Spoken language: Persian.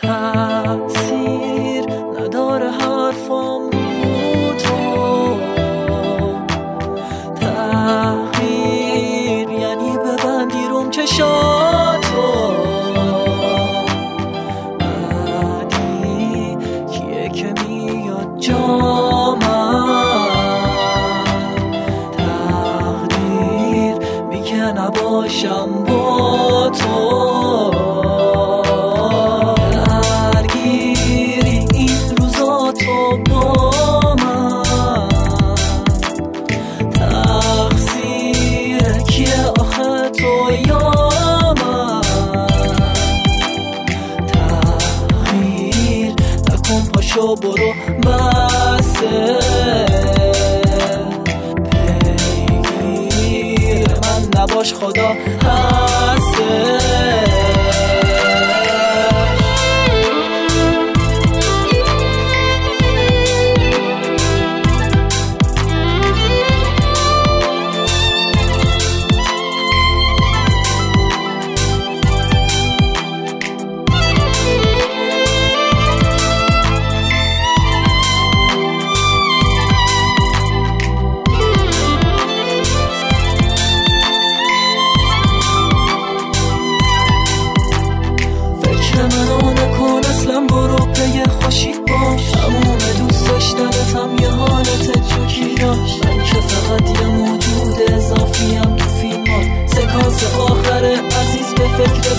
تأثیر نداره حرفام رو تو، تغییر یعنی ببندی روم چشاتو. بعدی کیه که میاد جا من، تقدیر میگه نباشم با تو. با من تقصیر کیه آخه تو یا من؟ تغییر نکن پاشو برو بسه، پیگیر من نباش خدا هسته. برو پی خوشی باش، تموم دوست داشتنتم یه حالت جوکی داشت. من که فقط یه موجود اضافیم تو فیلمات، سکانس آخر عزیز به فکر